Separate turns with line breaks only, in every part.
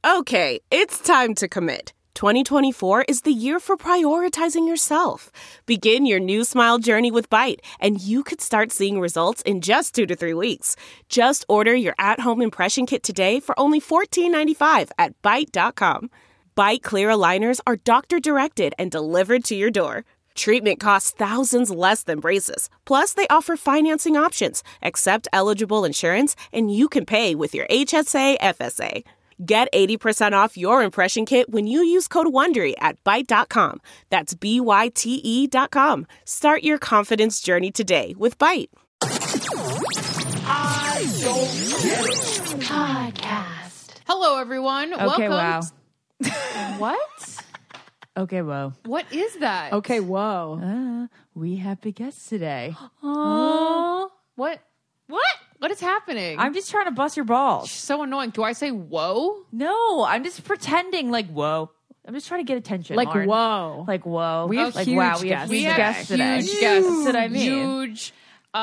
Okay, it's time to commit. 2024 is the year for prioritizing yourself. Begin your new smile journey with Byte, and you could start seeing results in just 2 to 3 weeks. Just order your at-home impression kit today for only $14.95 at Byte.com. Byte Clear aligners are doctor-directed and delivered to your door. Treatment costs thousands less than braces. Plus, they offer financing options, accept eligible insurance, and you can pay with your HSA FSA. Get 80% off your impression kit when you use code WONDERY at Byte.com. That's BYTE.com. Start your confidence journey today with Byte.
I don't get it.
Podcast.
Hello, everyone.
Okay,
Welcome.
wow.
What?
Okay, whoa.
What is that?
Okay, whoa.
We have big guests today.
What? What is happening?
I'm just trying to bust your balls.
so annoying. Do I say whoa?
No, I'm just pretending like, whoa. I'm just trying to get attention.
Like,
Lauren.
whoa.
Like, whoa.
We have
like,
huge
wow, we have
guests.
huge
We have
guests today.
huge guests.
That's what I mean.
Huge.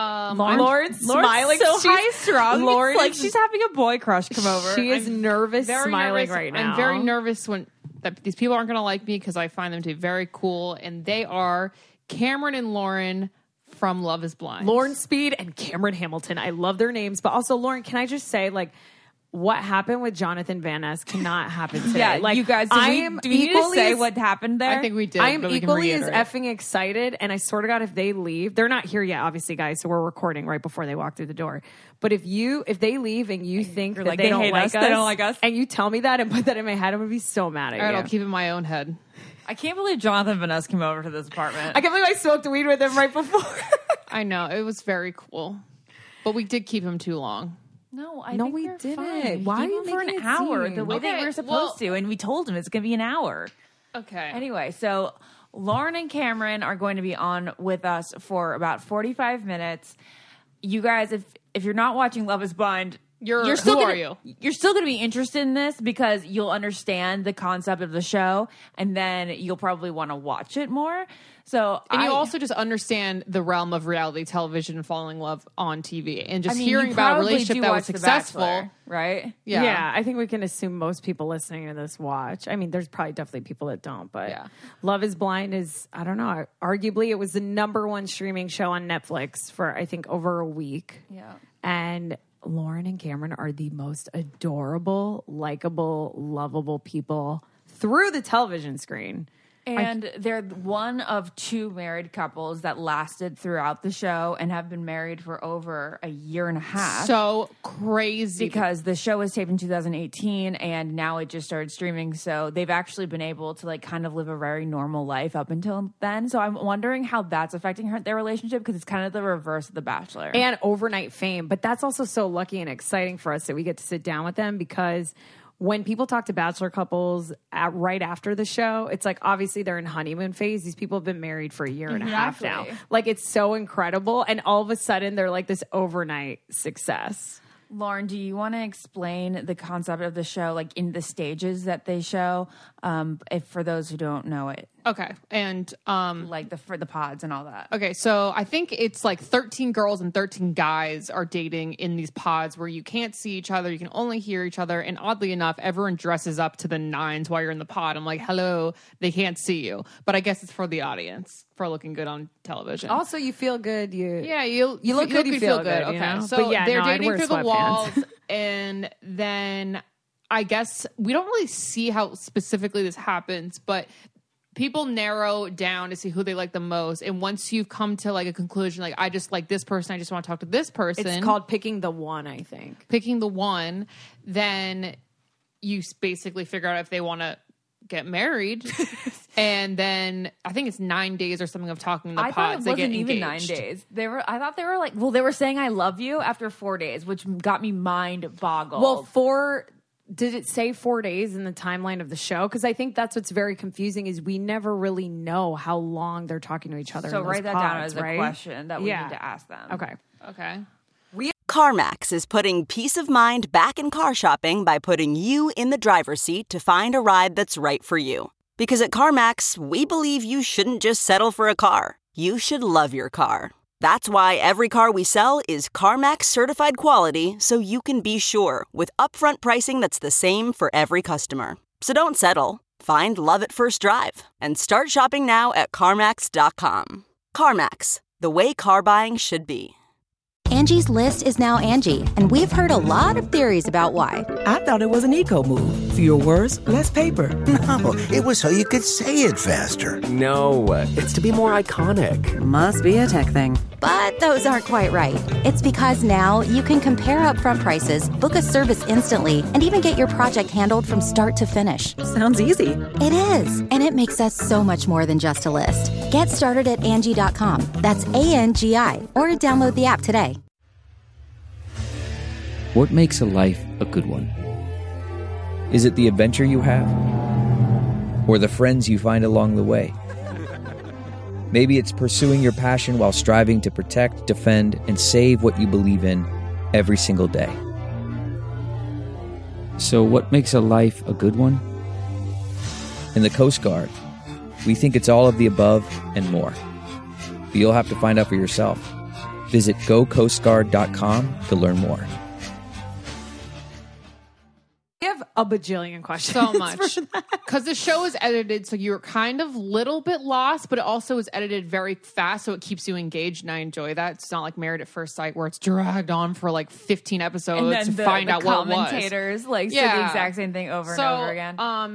Lauren's smiling
so
She's-
high strung.
Lauren
It's like
is-
she's having a boy crush come over.
She is nervous,
very
smiling
nervous.
right now.
I'm very nervous that these people aren't going to like me because I find them to be very cool, and they are Cameron and Lauren from Love Is Blind.
Lauren Speed and Cameron Hamilton. I love their names. But also, Lauren, can I just say, like, what happened with Jonathan Van Ness cannot happen today.
Yeah,
like,
you guys, do we need to say what happened there?
I think we did.
I am
but we can
equally as
reiterate.
effing excited, and I swear to God, if they leave, they're not here yet, obviously, guys. So we're recording right before they walk through the door. But if they leave and you think that
like,
they
they
don't
hate
like
us, they don't like us.
and you tell me that and put that in my head, I'm gonna be so mad at
All right,
you.
I'll keep it in my own head.
I can't believe Jonathan Van Ness came over to this apartment.
I can't believe I smoked weed with him right before.
I know. It was very cool. But we did keep him too long.
No,
No,
think
we
they're
didn't.
fine.
Why
Keep
are you
him for
making
an
it
hour
seem?
the way
Okay,
they were supposed to, and we told him it's going to be an hour.
Okay.
Anyway, so Lauren and Cameron are going to be on with us for about 45 minutes. You guys, if you're not watching Love Is Blind,
Who
still
are
gonna,
you?
You're still going to be interested in this because you'll understand the concept of the show, and then you'll probably want to watch it more. So,
And you also just understand the realm of reality television and falling in love on TV. And just hearing
you
about a
probably
relationship
do
that was
watch The
successful.
Bachelor, right?
Yeah.
I think we can assume most people listening to this watch. I mean, there's probably definitely people that don't, but
Yeah.
Love Is Blind is, I don't know, arguably it was the #1 streaming show on Netflix for, I think, over a week.
Yeah.
And Lauren and Cameron are the most adorable, likable, lovable people through the television screen.
And they're one of 2 married couples that lasted throughout the show and have been married for over a year and a half.
So crazy.
Because the show was taped in 2018 and now it just started streaming. So they've actually been able to like kind of live a very normal life up until then. So I'm wondering how that's affecting their relationship because it's kind of the reverse of The Bachelor.
And overnight fame. But that's also so lucky and exciting for us that we get to sit down with them because when people talk to Bachelor couples right after the show, it's like obviously they're in honeymoon phase. These people have been married for a year and a half now.
Exactly.
Like it's so incredible. And all of a sudden they're like this overnight success.
Lauren, do you want to explain the concept of the show, like in the stages that they show, if for those who don't know it,
Okay. And
like for the pods and all that?
okay, so I think it's like 13 girls and 13 guys are dating in these pods where you can't see each other, you can only hear each other, and oddly enough, everyone dresses up to the nines while you're in the pod. I'm like, hello, they can't see you. But I guess it's for the audience, for looking good on television.
Also, you feel good.
Yeah, you
look good, you feel good,
Okay,
you know?
so
But yeah,
they're
no, I'd
dating
wear
through the
sweatpants.
walls, and then I guess we don't really see how specifically this happens, but people narrow down to see who they like the most. And once you've come to like a conclusion, like I just like this person, I just want to talk to this person.
It's called picking the one, I think.
picking the one. Then you basically figure out if they want to get married. And then I think it's 9 days or something of talking in the
I thought it
pods. They
wasn't
get
even
engaged.
9 days. I thought they were like, well, they were saying I love you after 4 days, which got me mind boggled.
Well, did it say 4 days in the timeline of the show? Because I think that's what's very confusing is we never really know how long they're talking to each other.
so
in those
write that down
pods,
as a
right?
question that we
Yeah.
need to ask them.
Okay.
Okay.
CarMax is putting peace of mind back in car shopping by putting you in the driver's seat to find a ride that's right for you. Because at CarMax, we believe you shouldn't just settle for a car. You should love your car. That's why every car we sell is CarMax certified quality, so you can be sure with upfront pricing that's the same for every customer. So don't settle. Find love at first drive and start shopping now at CarMax.com. CarMax, the way car buying should be.
Angie's List is now Angie, and we've heard a lot of theories about why.
I thought it was an eco move. Fewer words, less paper.
No, it was so you could say it faster.
No, it's to be more iconic.
Must be a tech thing.
But those aren't quite right. It's because now you can compare upfront prices, book a service instantly, and even get your project handled from start to finish.
Sounds easy.
It is, and it makes us so much more than just a list. Get started at Angie.com. That's ANGI, or download the app today.
What makes a life a good one? Is it the adventure you have? Or the friends you find along the way? Maybe it's pursuing your passion while striving to protect, defend, and save what you believe in every single day. So what makes a life a good one? In the Coast Guard, we think it's all of the above and more. But you'll have to find out for yourself. Visit gocoastguard.com to learn more.
We have a bajillion questions.
So much. Because the show is edited, so you're kind of little bit lost, but it also is edited very fast, so it keeps you engaged, and I enjoy that. It's not like Married at First Sight, where it's dragged on for like 15 episodes to find out what it was.
Commentators like say the exact same thing over and over again.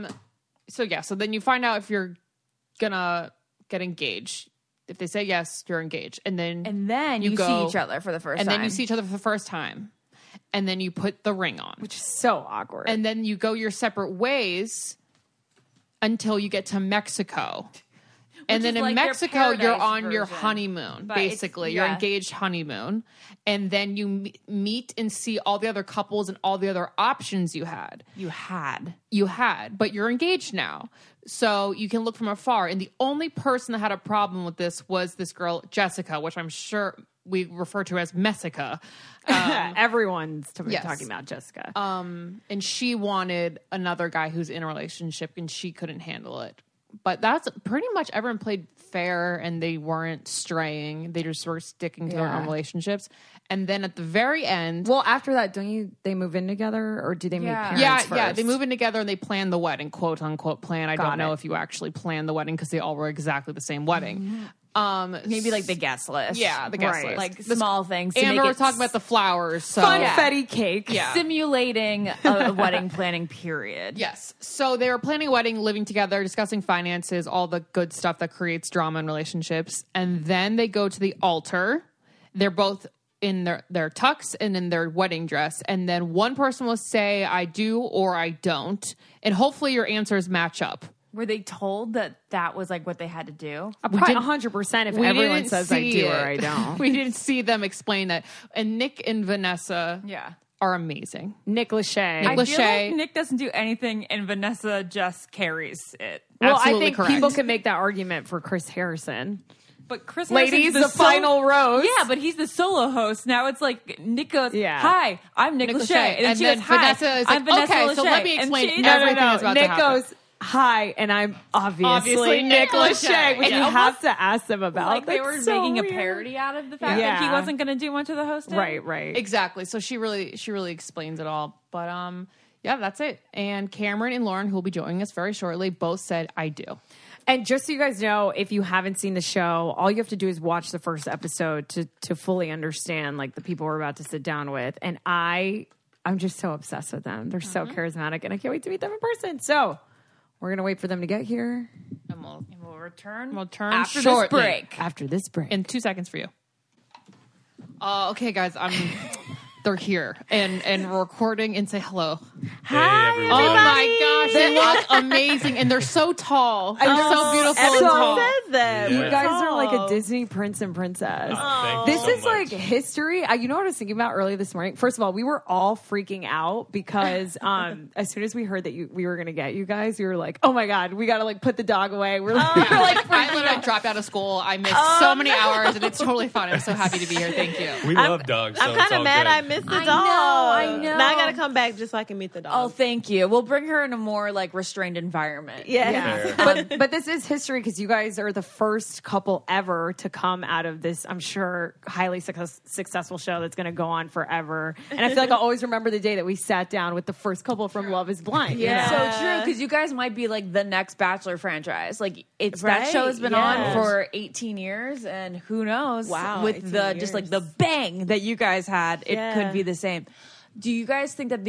So then you find out if you're gonna get engaged. If they say yes, you're engaged. And then
you see each other for the first time.
And then you see each other for the first time. And then you put the ring on.
Which is so awkward.
And then you go your separate ways until you get to Mexico. And then in Mexico, you're on your honeymoon, basically. Your engaged honeymoon. And then you meet and see all the other couples and all the other options you had. You had. But you're engaged now. So you can look from afar. And the only person that had a problem with this was this girl, Jessica, which I'm sure we refer to as Messica.
Everyone's talking about Jessica.
And she wanted another guy who's in a relationship, and she couldn't handle it. But that's pretty much everyone played fair, and they weren't straying. They just were sticking to their own relationships. And then at the very end...
Well, after that, they move in together, or do they make parents first?
Yeah, they move in together and they plan the wedding, quote unquote plan. I don't know if you actually planned the wedding because they all were exactly the same wedding.
Maybe like the guest list.
Yeah, the guest list.
Like small things.
And we're talking about the flowers. So.
Funfetti cake.
Yeah.
Simulating a wedding planning period.
Yes. So they were planning a wedding, living together, discussing finances, all the good stuff that creates drama in relationships. And then they go to the altar. They're both in their tux and in their wedding dress. And then one person will say, I do or I don't. And hopefully your answers match up.
Were they told that was like what they had to do?
Probably 100% if everyone says I do or I don't.
We didn't see them explain that. And Nick and Vanessa are amazing.
Nick Lachey.
I feel like Nick doesn't do anything and Vanessa just carries it.
Well,
Absolutely
I think
correct.
people can make that argument for Chris Harrison.
But Chris
Ladies,
Harrison's
the final rose.
Yeah, but he's the solo host. Now it's like Nick goes, hi, I'm Nick Lachey.
And
she
then
goes, hi,
Vanessa is
I'm
like,
Vanessa
okay,
Lachey.
so let me explain
And
everything that's about
Nick
to happen.
goes, hi, and I'm obviously
Nick
Lachey.
Lachey.
And you have to ask them about.
Like they were
so
making
weird.
a parody out of the fact that he wasn't going to do much of the hosting.
Right.
Exactly. So she really explains it all. But yeah, that's it. And Cameron and Lauren, who will be joining us very shortly, both said, I do.
And just so you guys know, if you haven't seen the show, all you have to do is watch the first episode to fully understand like the people we're about to sit down with. And I'm just so obsessed with them. They're so charismatic, and I can't wait to meet them in person. So we're gonna wait for them to get here,
and we'll return.
We'll turn
after
shortly.
this break.
After this break,
in 2 seconds for you. Okay, guys, they're here and recording and say hello.
Hi,
everybody. Oh my gosh, they look amazing and they're so tall. They're so beautiful and tall.
Says that.
Yeah.
You guys are like a Disney prince and princess. This is like history. You know what I was thinking about early this morning? First of all, we were all freaking out because as soon as we heard that we were going to get you guys, we were like, oh my God, we got to like put the dog away. We're like,
I literally dropped out of school. I missed so many hours and it's totally fun. I'm so happy to be here. Thank you.
We love dogs.
I'm kind of mad I missed the dog.
I know.
Now I got to come back just so I can meet the dog.
Oh, thank you. We'll bring her in a more like restrained environment.
Yeah. But this is history because you guys are the first couple ever to come out of this, I'm sure, highly successful show that's going to go on forever. And I feel like I'll always remember the day that we sat down with the first couple from Love is Blind.
Yeah. So true, because you guys might be like the next Bachelor franchise. Like that show has been on for 18 years, and who knows?
Wow,
with the just like the bang that you guys had, it could be the same. Do you guys think that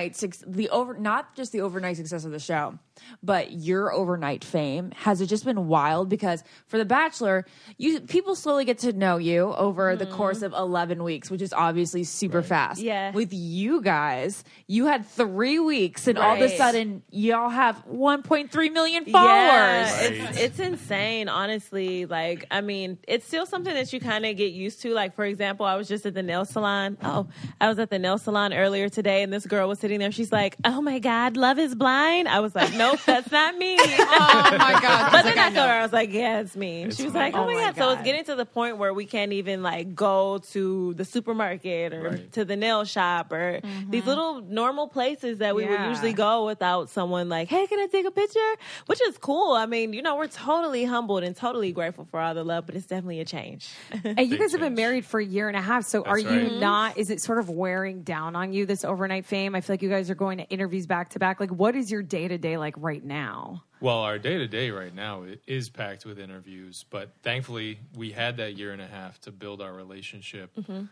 not just the overnight success of the show, but your overnight fame, has it just been wild? Because for The Bachelor, people slowly get to know you over the course of 11 weeks, which is obviously super fast.
Yeah.
With you guys, you had 3 weeks, and all of a sudden, y'all have 1.3 million followers.
Yeah, it's insane, honestly. Like, I mean, it's still something that you kind of get used to. Like, for example, I was just at the nail salon. I was at the nail salon earlier today, and this girl was sitting there. She's like, "Oh my God, Love is Blind." I was like, "Nope, that's not me."
Oh my God.
But then I told her, I was like, "Yeah, it's me." She was like, "Oh my God." So it's getting to the point where we can't even like go to the supermarket or to the nail shop or these little normal places that we would usually go without someone like, "Hey, can I take a picture?" Which is cool. I mean, we're totally humbled and totally grateful for all the love, but it's definitely a change.
And you guys have been married for a year and a half. So are you not, is it sort of wearing down on you, this overnight fame? I feel like you guys are going to interviews back to back. Like, what is your day-to-day like right now?
Well, our day-to-day right now is packed with interviews, but thankfully we had that year and a half to build our relationship,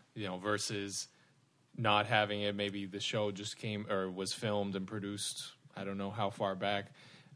versus not having it. Maybe the show just came or was filmed and produced, I don't know how far back.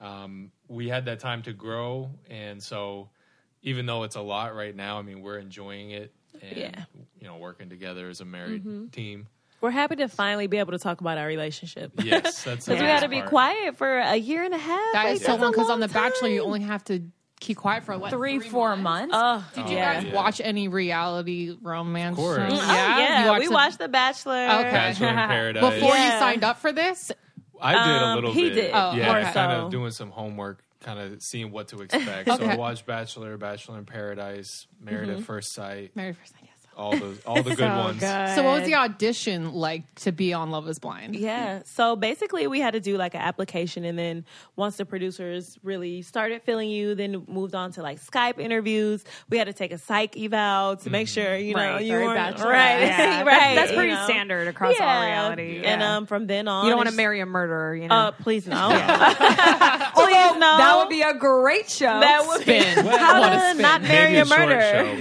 We had that time to grow, and so even though it's a lot right now, I mean, we're enjoying it and, working together as a married team.
We're happy to finally be able to talk about our relationship.
Yes, that's
because we had to be quiet for a year and a half.
That is so long, because on The Bachelor, you only have to keep quiet for what,
3-4 months.
Did you guys watch any reality romance?
Of course.
We watched The Bachelor.
Okay.
Bachelor in Paradise.
Before you signed up for this?
I did a little bit.
He did.
Kind of doing some homework, kind of seeing what to expect. So I watched Bachelor in Paradise, Married at First Sight.
Married at First Sight, yes.
All the good ones.
Good.
So what was the audition like to be on Love is Blind?
Yeah. So basically we had to do like an application, and then once the producers really started feeling you, then moved on to like Skype interviews. We had to take a psych eval to make sure, you weren't
Bachelor.
right.
Yeah.
Right.
That's pretty standard across all reality.
Yeah. And from then on,
you don't want to marry a murderer,
please no.
Please no. That would be a great show.
That would be how to not marry a murderer.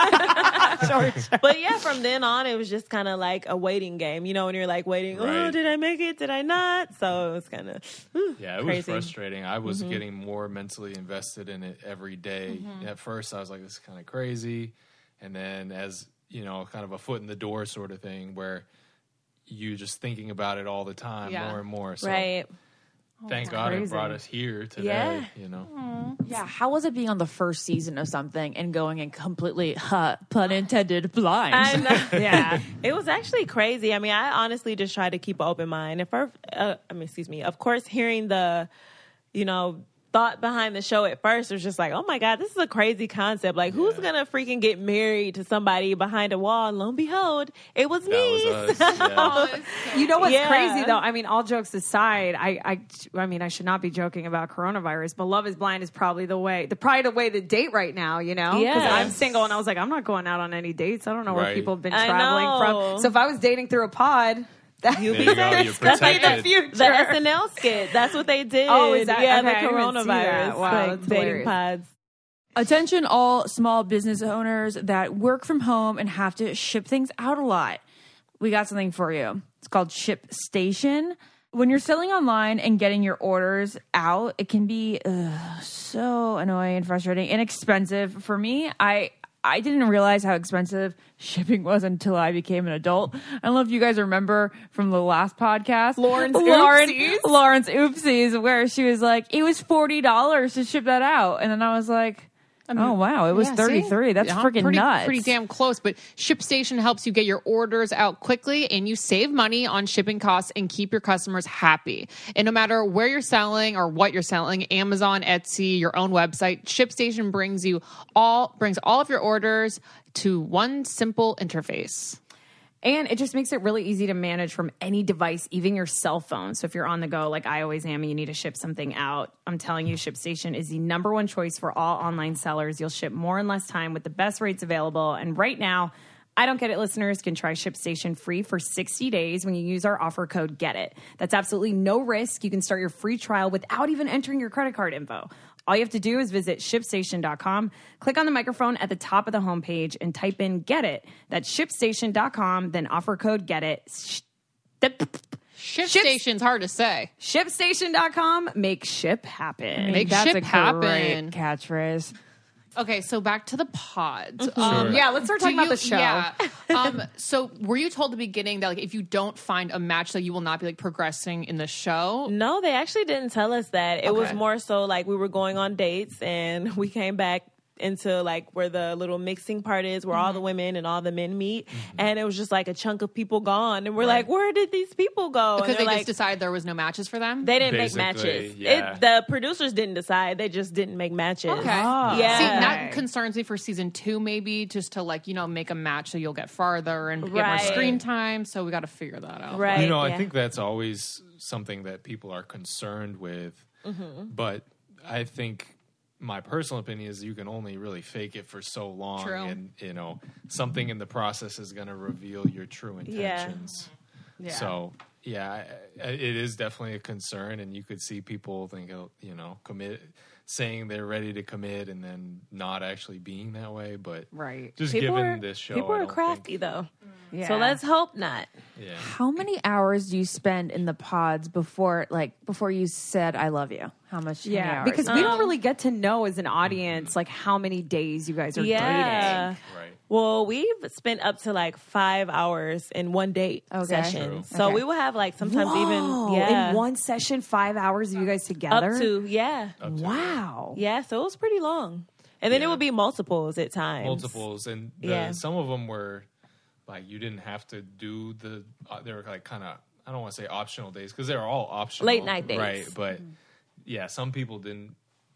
Yeah.
But yeah, from then on, it was just kind of like a waiting game, when you're like waiting, did I make it? Did I not? So it was kind of
it was frustrating. I was getting more mentally invested in it every day. At first, I was like, this is kind of crazy. And then as, kind of a foot in the door sort of thing where you just thinking about it all the time, more and more. So thank God it brought us here today,
Yeah, how was it being on the first season of something and going in completely, pun intended, blind?
I know. Yeah. It was actually crazy. I mean, I honestly just tried to keep an open mind. Of course, hearing the, thought behind the show at first was just like, oh my God, this is a crazy concept. Like, who's gonna freaking get married to somebody behind a wall? And lo and behold, it was me.
Was us. Yeah.
You know what's crazy though? I mean, all jokes aside, I mean, I should not be joking about coronavirus, but Love is Blind is probably the way to date right now, Because I'm single and I was like, I'm not going out on any dates. I don't know where people have been traveling from. So if I was dating through a pod,
you'll be safe. That's like the future. The SNL skit. That's what they did.
Oh, is that?
Yeah,
okay,
the coronavirus.
Wow,
like dating pods.
Attention all small business owners that work from home and have to ship things out a lot. We got something for you. It's called ShipStation. When you're selling online and getting your orders out, it can be so annoying and frustrating and expensive. For me, I didn't realize how expensive shipping was until I became an adult. I don't know if you guys remember from the last podcast, Lauren's Oopsies, where she was like, it was $40 to ship that out. And then I was like, oh, wow, it was $33. That's freaking nuts.
Pretty damn close. But ShipStation helps you get your orders out quickly, and you save money on shipping costs and keep your customers happy. And no matter where you're selling or what you're selling, Amazon, Etsy, your own website, ShipStation brings all of your orders to one simple interface.
And it just makes it really easy to manage from any device, even your cell phone. So if you're on the go, like I always am, and you need to ship something out, I'm telling you, ShipStation is the number one choice for all online sellers. You'll ship more in less time with the best rates available. And right now, I Don't Get It listeners can try ShipStation free for 60 days when you use our offer code GET IT. That's absolutely no risk. You can start your free trial without even entering your credit card info. All you have to do is visit ShipStation.com, click on the microphone at the top of the homepage, and type in GET IT. That's ShipStation.com, then offer code GET IT.
ShipStation's hard to say.
ShipStation.com, make ship happen.
Make
That's
ship
a
happen.
great catchphrase.
Okay, so back to the pods.
Sure.
Yeah, let's start talking about the show.
Yeah. So were you told at the beginning that like if you don't find a match that you will not be like progressing in the show?
No, they actually didn't tell us that. It was more so like we were going on dates and we came back into like where the little mixing part is where all the women and all the men meet, and it was just like a chunk of people gone, and we're like, where did these people go?
Because
and
they
like,
just decided there was no matches for them?
They didn't make
Basically,
matches.
yeah.
The producers didn't decide. They just didn't make matches.
Okay.
Yeah.
See, that concerns me for season 2, maybe, just to like, make a match so you'll get farther and get more
Right.
screen time. So we got to figure that out.
Right.
I think that's always something that people are concerned with. But I think my personal opinion is you can only really fake it for so long.
True.
And, something in the process is going to reveal your true intentions.
Yeah.
So, yeah, it is definitely a concern. And you could see people think, saying they're ready to commit and then not actually being that way. But just given this show,
people
I
are
don't
crafty
think,
though.
Yeah.
So let's hope not.
Yeah.
How many hours do you spend in the pods before you said I love you? How much? how many
Yeah,
hours?
because we don't really get to know as an audience like how many days you guys are dating.
Right.
Well, we've spent up to like 5 hours in one date session.
True.
So
Okay.
we will have like sometimes
Whoa,
even
in one session, 5 hours of you guys together.
up to
Wow.
yeah. So it was pretty long, and then it would be multiples at times.
Multiples. And some of them were like you didn't have to do they were like kind of, I don't want to say optional days because they're all optional.
Late night dates.
Right. But yeah, some people didn't.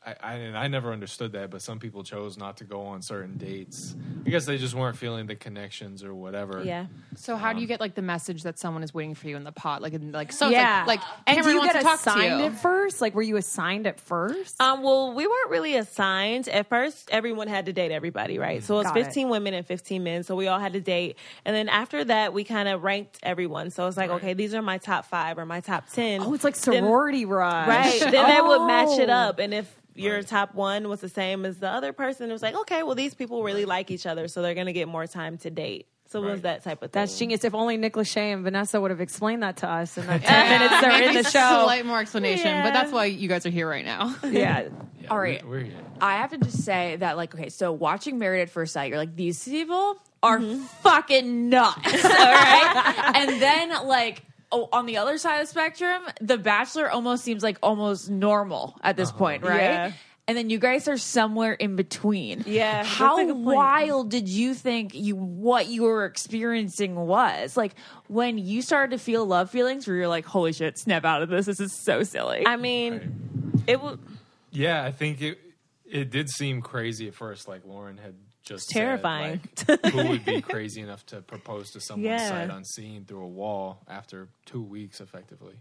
I never understood that, but some people chose not to go on certain dates. I guess they just weren't feeling the connections or whatever.
Yeah.
So how do you get like the message that someone is waiting for you in the pod? Like,
And
Cameron
do you
wants
get
to talk to
assigned
you.
at first? Like, were you assigned at first?
Well, we weren't really assigned. At first, everyone had to date everybody, right? So it was
Got it.
15 women and 15 men, so we all had to date. And then after that, we kind of ranked everyone. So it's like, okay, these are my top 5 or my top 10.
Oh, it's like sorority rush.
Right. Then they would match it up. And if your top one was the same as the other person, it was like, okay, well, these people really like each other, so they're going to get more time to date. So it was that type of thing.
That's genius. If only Nick Lachey and Vanessa would have explained that to us in the 10 minutes they're in the show.
Slight more explanation, but that's why you guys are here right now.
Yeah.
All right.
We're here.
I have to just say that, like, okay, so watching Married at First Sight, you're like, these people are fucking nuts. All right. And then, like, on the other side of the spectrum, The Bachelor almost seems like almost normal at this point, right?
Yeah.
And then you guys are somewhere in between.
Yeah, that's
How
a good point.
wild did you think what you were experiencing was? Like, when you started to feel love feelings where you're like, holy shit, snap out of this. This is so silly.
I mean, it was
Yeah, I think it did seem crazy at first, like Lauren had just said,
terrifying.
like, who would be crazy enough to propose to someone
Yeah.
sight unseen through a wall after 2 weeks, effectively?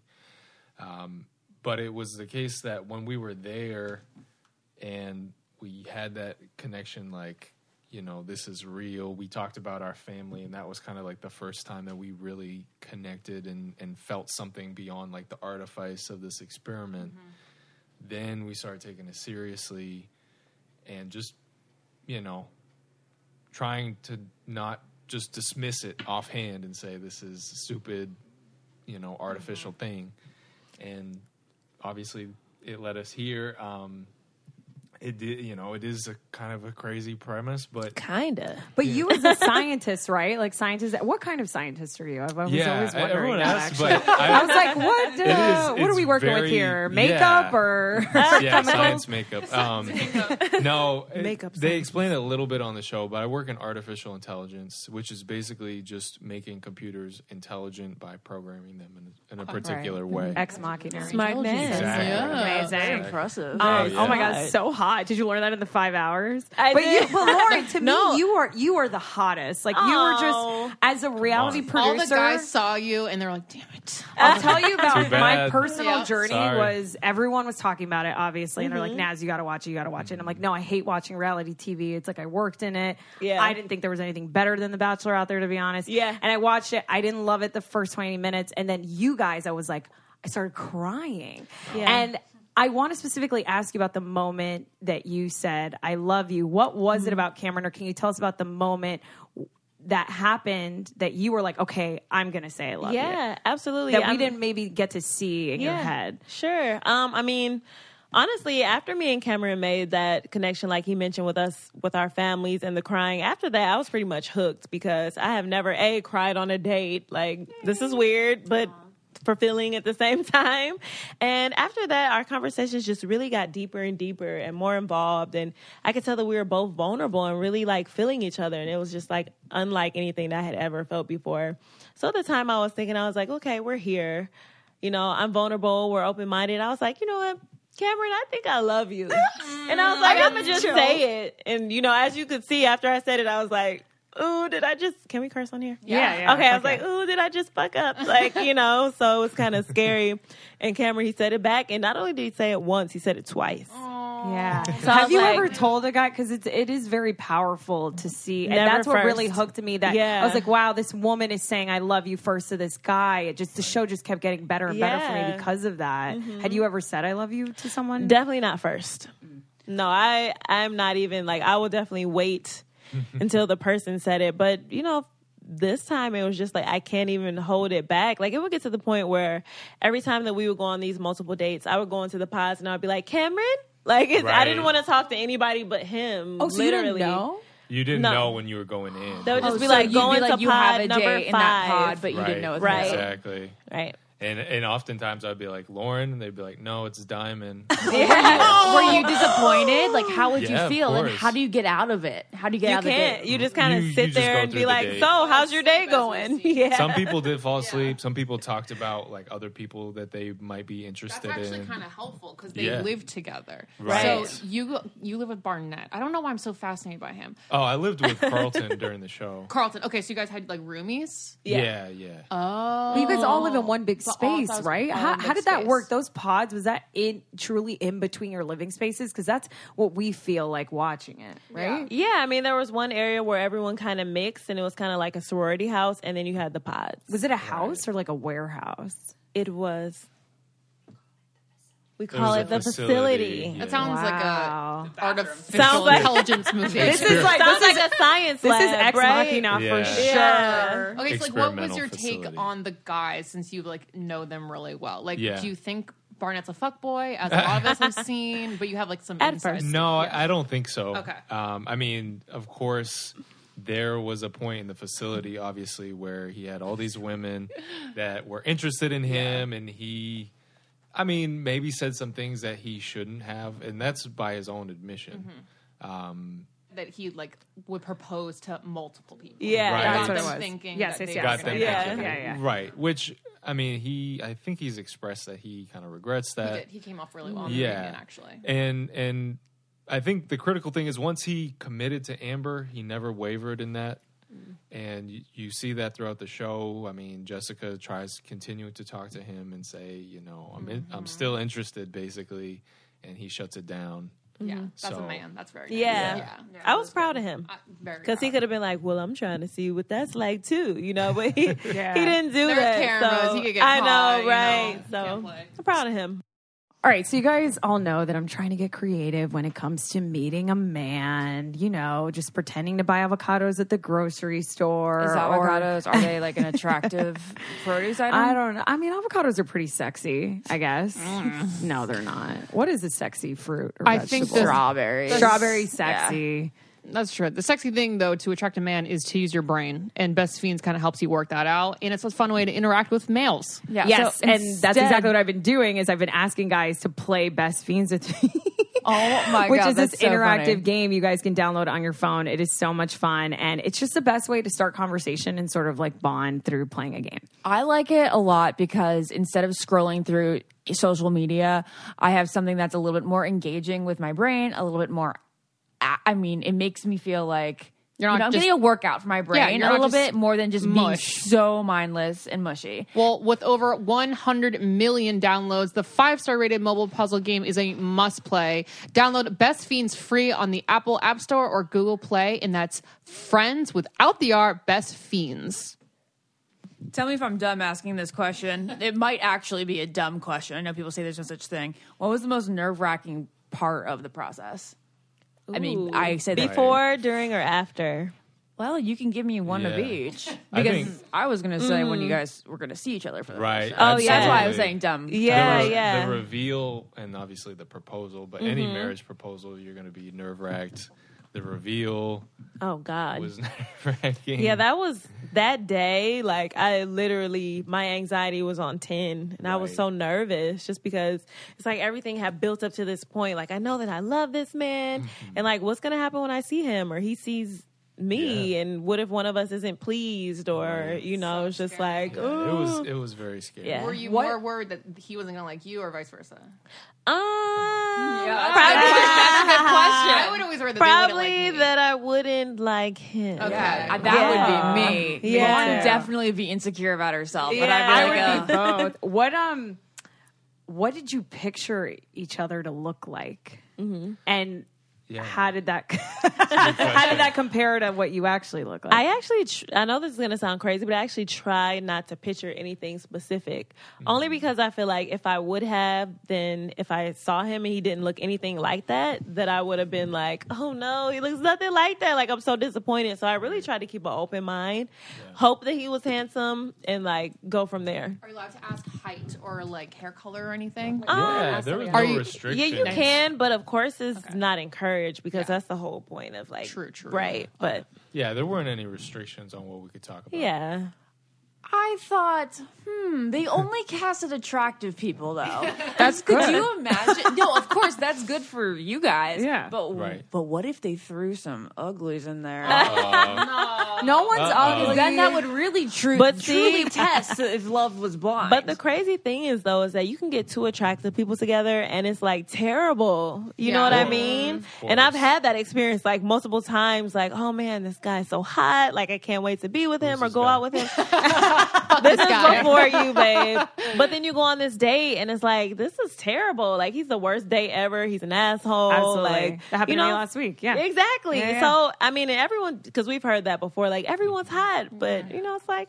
But it was the case that when we were there and we had that connection, like, this is real. We talked about our family, and that was kind of like the first time that we really connected and felt something beyond like the artifice of this experiment. Then we started taking it seriously and just, trying to not just dismiss it offhand and say this is a stupid, artificial thing. And obviously it led us here. It did, it is a kind of a crazy premise, but
kinda.
But you as a scientist, right? Like scientist, what kind of scientist are you? I was always wondering
everyone
that,
asks,
actually.
but
I was like, what are we working with
very-
here? Makeup
yeah.
or
yeah, science makeup. No,
Makeup
they
science.
explain it a little bit on the show, but I work in artificial intelligence, which is basically just making computers intelligent by programming them in a particular way.
Ex Machina?
Smart man.
Exactly.
Yeah.
Amazing.
Exactly.
Impressive.
Oh my God, so hot. hot. Did you learn that in the 5 hours?
I did.
But Lauren, to
No.
me, you are the hottest. Like, you were just, as a reality producer.
All the guys saw you and they're like, damn it.
I'll tell you
Too
about
bad.
my personal
Yeah.
journey.
Sorry.
Was everyone was talking about it, obviously, and they're like, Naz, you got to watch it, you got to watch it. And I'm like, no, I hate watching reality TV. It's like I worked in it.
Yeah.
I didn't think there was anything better than The Bachelor out there, to be honest.
Yeah.
And I watched it. I didn't love it the first 20 minutes. And then you guys, I was like, I started crying.
Yeah.
And I want to specifically ask you about the moment that you said, I love you. What was it about Cameron, or can you tell us about the moment that happened that you were like, okay, I'm going to say I love you?
Yeah, absolutely.
That we didn't maybe get to see in your
Yeah,
head.
Sure. I mean, honestly, after me and Cameron made that connection, like he mentioned with us, with our families and the crying, after that, I was pretty much hooked because I have never, cried on a date. Like, this is weird, but fulfilling at the same time. And after that, our conversations just really got deeper and deeper and more involved. And I could tell that we were both vulnerable and really like feeling each other. And it was just like unlike anything that I had ever felt before. So at the time I was thinking, I was like, okay, we're here. You know, I'm vulnerable. We're open-minded. I was like, you know what? Cameron, I think I love you. And I was like, I'm going to just say it. And, you know, as you could see after I said it, I was like, ooh, can we curse on here?
Yeah.
Okay, I was like, ooh, did I just fuck up? Like, you know, so it was kind of scary. And Cameron, he said it back. And not only did he say it once, he said it twice.
Yeah.
So I
have
was
you
like-
ever told a guy, because it is very powerful to see, and
Never
that's what really
first.
hooked me, that
Yeah.
I was like, wow, this woman is saying I love you first to this guy. The show just kept getting better and better for me
Yeah.
because of that. Had you ever said I love you to someone?
Definitely not first. No, I'm not even like, I will definitely wait until the person said it. But, you know, this time it was just like, I can't even hold it back. Like, it would get to the point where every time that we would go on these multiple dates, I would go into the pods and I'd be like, Cameron? Like, I
Right.
didn't want to talk to anybody but him.
Oh, so
literally.
you didn't know?
You didn't
No.
know when you were going in.
They would just be
so
like,
you'd
going to
you
pod
have a
number
date in that
5.
pod, but you didn't know it was
Right.
him.
Exactly.
Right.
And oftentimes I'd be like, Lauren, and they'd be like, no, it's Diamond.
Were you disappointed? Like, how would
Yeah,
you
of
feel? And
course.
how do you get out of it? How do you get
You
out of the
can't.
date?
You just kind
You
of sit
just
there
go
and
through
be
the
like,
date.
so how's your day going? Yeah.
Some people did fall asleep. Some people talked about like other people that they might be interested
That's actually
in.
kind of helpful because they
Yeah.
live together.
Right.
So you live with Barnett. I don't know why I'm so fascinated by him.
Oh, I lived with Carlton during the show.
Carlton. Okay, so you guys had like roomies.
Yeah.
Oh,
But you guys all live in one big
But all
space,
those-
right?
all
How
big
did that
space.
work? Those pods, was that truly in between your living spaces? Because that's what we feel like watching it, right?
Yeah, I mean, there was one area where everyone kind of mixed, and it was kind of like a sorority house, and then you had the pods.
Was it a house or like a warehouse?
It was. We
It
call
was
it
a
the
facility.
facility.
That sounds
Wow.
like a artificial
Sounds like-
intelligence movie.
This is like
Sounds like a science
this
lab,
is Ex
right?
Machina for
Yeah.
sure.
Yeah.
Okay, so like, what was
Experimental
your take
facility.
on the guys since you like know them really well? Like,
Yeah.
do you think Barnett's a fuckboy, as a lot of us have seen, but you have like some
At
insights?
first.
No, I don't think so.
Okay.
I mean, of course, there was a point in the facility, obviously, where he had all these women that were interested in him, and he, I mean, maybe said some things that he shouldn't have, and that's by his own admission.
That he like would propose to multiple people.
Yeah,
Right.
Got
That's
what it
them
was.
thinking.
Yes,
that
yes,
they
yes.
were
Got them
gonna
Yeah.
thinking.
Yeah.
Right. Which, I mean, I think he's expressed that he kind of regrets
He
that.
did. He came off really well in the
Yeah.
reunion, actually.
And I think the critical thing is once he committed to Amber, he never wavered in that. And you see that throughout the show. I mean, Jessica tries continuing to talk to him and say, you know, I'm still interested, basically, and he shuts it down.
Yeah, that's
So-
a man. That's very nice.
Yeah. I was proud of him.
Very
Because he
proud.
could have been like, well, I'm trying to see what that's like, too. You know, but he,
Yeah.
he didn't do
There's
that.
cameras.
So
He could get
I
caught,
know,
you
right?
know. Can't
So
play.
I'm proud of him.
All right, so you guys all know that I'm trying to get creative when it comes to meeting a man, you know, just pretending to buy avocados at the grocery store.
Is
or-
avocados, are they like an attractive produce item?
I don't know. I mean, avocados are pretty sexy, I guess. No, they're not. What is a sexy fruit or
I
vegetable?
think the-
Strawberry.
Strawberry sexy.
That's true. The sexy thing, though, to attract a man is to use your brain, and Best Fiends kind of helps you work that out, and it's a fun way to interact with males.
Yeah.
Yes,
so
and that's
instead-
exactly what I've been doing is I've been asking guys to play Best Fiends with me.
Oh my
which
God,
is this
that's so
interactive
funny.
game you guys can download on your phone. It is so much fun, and it's just the best way to start conversation and sort of like bond through playing a game.
I like it a lot because instead of scrolling through social media, I have something that's a little bit more engaging with my brain, a little bit more. I mean, it makes me feel like I'm getting a workout for my brain a little bit more than just being so mindless and mushy.
Well, with over 100 million downloads, the 5-star rated mobile puzzle game is a must play. Download Best Fiends free on the Apple App Store or Google Play, and that's Friends without the R, Best Fiends.
Tell me if I'm dumb asking this question. It might actually be a dumb question. I know people say there's no such thing. What was the most nerve-wracking part of the process? I mean, I said
before, during, or after.
Well, you can give me one of each because I was going to say when you guys were going to see each other for the first time.
Oh, yeah.
That's why I was saying dumb.
Yeah,
The reveal and obviously the proposal, but any marriage proposal, you're going to be nerve-wracked. The reveal.
Oh, God.
Was nerve-wracking.
Yeah, that day, like, I literally, my anxiety was on 10, and I was so nervous just because it's like everything had built up to this point. Like, I know that I love this man, and like, what's going to happen when I see him or he sees me, and what if one of us isn't pleased, or you know, it's just like, ooh.
It was very scary.
Yeah. Were you more worried that he wasn't going to like you or vice versa?
That's
a good question. I would always worry that
probably
they wouldn't like me.
that I wouldn't like him.
Okay.
That would be me.
Yeah.
Lauren would definitely be insecure about herself. But
Yeah.
I'd be
I
like,
would be both. What did you picture each other to look like? And how did that compare to what you actually look like?
I actually, I know this is going to sound crazy, but I actually try not to picture anything specific. Only because I feel like if I would have, then if I saw him and he didn't look anything like that I would have been like, oh no, he looks nothing like that. Like, I'm so disappointed. So I really tried to keep an open mind, hope that he was handsome, and like go from there.
Are you allowed to ask height or like hair color or anything?
Yeah, there was no restriction.
Yeah, you can, but of course it's not encouraged because that's the whole point of like,
true.
Right. But
yeah, there weren't any restrictions on what we could talk about.
yeah.
I thought, they only casted attractive people, though.
That's good.
Could you imagine? No, of course, that's good for you guys.
Yeah.
But what if they threw some uglies in there?
No one's ugly.
Then that would really truly test if love was blind.
But the crazy thing is, though, is that you can get two attractive people together and it's like terrible. You know what I mean? And I've had that experience like multiple times. Like, oh man, this guy's so hot. Like, I can't wait to be with him or go out with him. This is before you, babe. But then you go on this date and it's like, this is terrible. Like, he's the worst date ever. He's an asshole.
Absolutely.
Like,
That happened to me last week. Yeah.
Exactly.
Yeah.
So, I mean, everyone, because we've heard that before, like, everyone's hot. But, you know, it's like,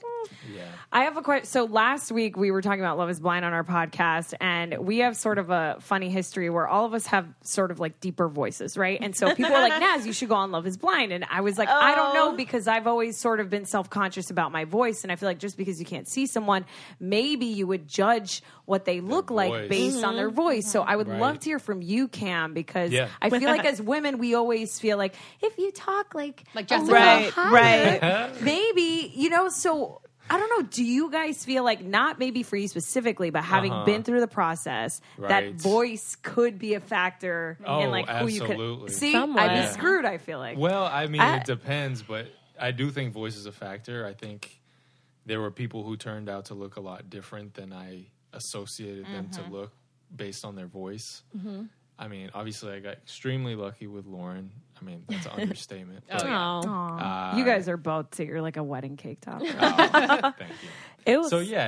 I have a question. So last week we were talking about Love is Blind on our podcast, and we have sort of a funny history where all of us have sort of like deeper voices, right? And so people were like, Naz, you should go on Love is Blind. And I was like, I don't know, because I've always sort of been self-conscious about my voice. And I feel like just because you can't see someone, maybe you would judge what they look like based on their voice. So I would love to hear from you, Cam, because I feel like as women, we always feel like if you talk like
Jessica,
right.
maybe, you know, so I don't know. Do you guys feel like, not maybe for you specifically, but having been through the process, that voice could be a factor in like who you could see?
Somewhat.
I'd be screwed, I feel like.
Well, I mean, it depends, but I do think voice is a factor. I think there were people who turned out to look a lot different than I associated them to look based on their voice. I mean, obviously, I got extremely lucky with Lauren. I mean, that's an understatement. But,
you guys are both, so you're like a wedding cake top.
Thank you.
It was,
So yeah,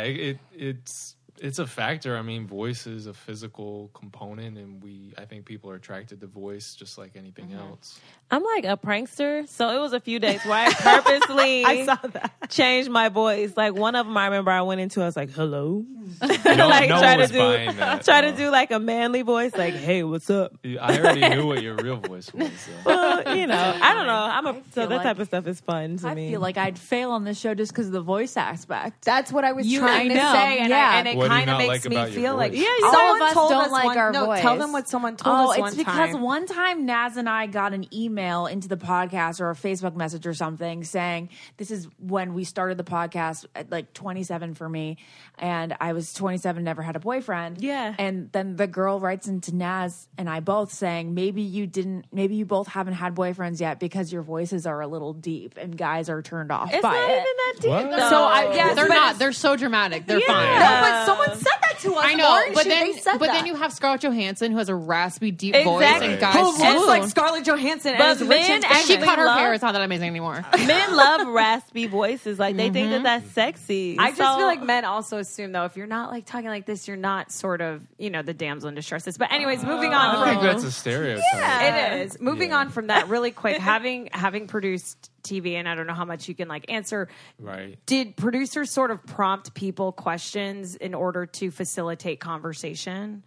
it's a factor. I mean, voice is a physical component, and I think people are attracted to voice just like anything else.
I'm like a prankster, so it was a few days where I purposely
I saw that.
changed my voice. Like one of them, I remember I went into, I was like, "Hello,"
No,
like
no one was buying that.
try to do like a manly voice, like, "Hey, what's up?"
I already knew what your real voice was. So.
Well, you know, I don't know. So that type of stuff is fun to me.
I feel like I'd fail on this show just because of the voice aspect.
That's what I was
I
trying to
know.
say, and,
Yeah.
and it
What do you
kind of
not
makes
like
me
about your
feel like
voice?
someone
of us
told
don't
us
like our
no,
voice.
Tell them what someone told us one
it's because
time.
one time Naz and I got an email into the podcast or a Facebook message or something saying this is when we started the podcast at like 27 for me, and I was 27, never had a boyfriend.
Yeah.
And then the girl writes into Naz and I both saying maybe you both haven't had boyfriends yet because your voices are a little deep and guys are turned off
It's
by
not
it.
even that deep.
What?
Though.
So
They're not. They're so dramatic. They're fine.
No, but someone said that to us.
I know,
Lauren.
but
They
then
said that.
you have Scarlett Johansson who has a raspy, deep voice,
Exactly.
and guys
Who looks
swoon.
like Scarlett Johansson
But
and is rich
men
and
actually
She
famous.
cut her
love-
hair. It's not that amazing anymore.
Men love raspy voices. Like they think that that's sexy.
I just
So-
feel like men also assume, though, if you're not like talking like this, you're not sort of, the damsel in distress. But anyways, moving on.
I think that's a stereotype.
It is. Moving
Yeah.
on from that really quick, having produced TV, and I don't know how much you can answer.
Right.
Did producers sort of prompt people questions in order to facilitate conversation?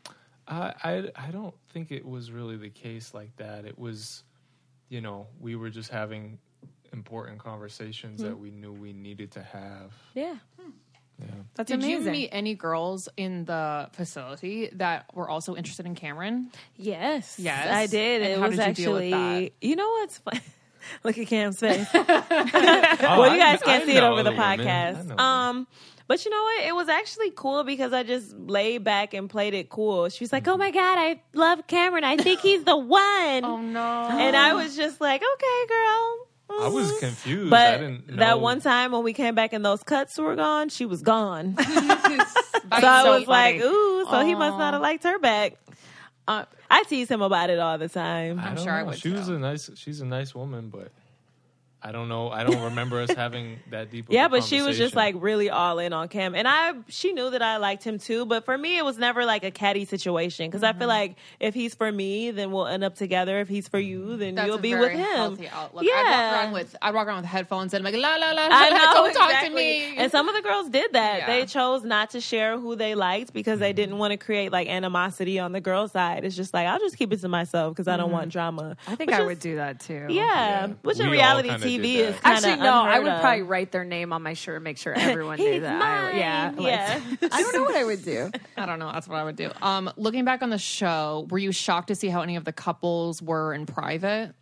I don't think it was really the case like that. It was, we were just having important conversations that we knew we needed to have.
Yeah.
Yeah.
That's
Did
amazing.
you meet any girls in the facility that were also interested in Cameron?
Yes.
Yes.
I did.
And
It
how
was
did you deal with
actually.
that?
You know what's fun? Look at Cam's face. Well, you guys can't see it over the podcast. But you know what? It was actually cool because I just laid back and played it cool. She was like, "Oh my God, I love Cameron. I think he's the one."
Oh no!
And I was just like, "Okay, girl."
I was confused.
But
I didn't know.
that one time when we came back and those cuts were gone, she was gone. So
That's
I
so
was like,
funny.
"Ooh, so he must not have liked her back." I tease him about it all the time.
I'm
sure I would
She's a nice woman, but I don't know. I don't remember us having that deep of
Yeah,
a
but she was just
conversation.
like really all in on Cam, and she knew that I liked him too. But for me, it was never like a catty situation because I feel like if he's for me, then we'll end up together. If he's for you, then
That's
you'll
a
be
very
with him.
healthy outlook.
Yeah,
I'd walk around with headphones and I'm like, la la la,
I know,
don't talk to
exactly.
me.
And some of the girls did that.
Yeah.
They chose not to share who they liked because they didn't want to create like animosity on the girl side. It's just like, I'll just keep it to myself because I don't want drama.
I think I would do that too.
Yeah, which in
We all
reality
kinda
TV
did
is
that.
kind of
Actually, no. I would probably write their name on my shirt and make sure everyone knew
He's
that.
mine.
Yeah. I don't know what I would do.
I don't know. That's what I would do. Looking back on the show, were you shocked to see how any of the couples were in private?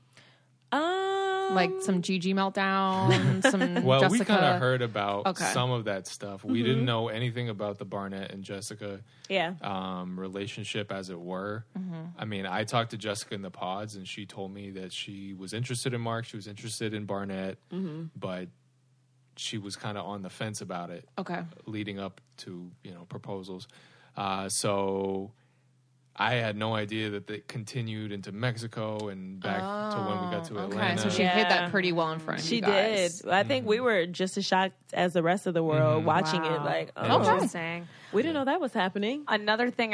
Like some Gigi meltdown, some
Well,
Jessica.
we kind of heard about
Okay.
some of that stuff. We didn't know anything about the Barnett and Jessica relationship, as it were. I mean, I talked to Jessica in the pods, and she told me that she was interested in Mark, she was interested in Barnett, but she was kind of on the fence about it.
Okay.
Leading up to proposals, so. I had no idea that they continued into Mexico and back to when we got to Atlanta.
So she hid that pretty well in front of
She
you guys.
did. I think we were just as shocked as the rest of the world watching it. Like,
Interesting.
we didn't know that was happening.
Another thing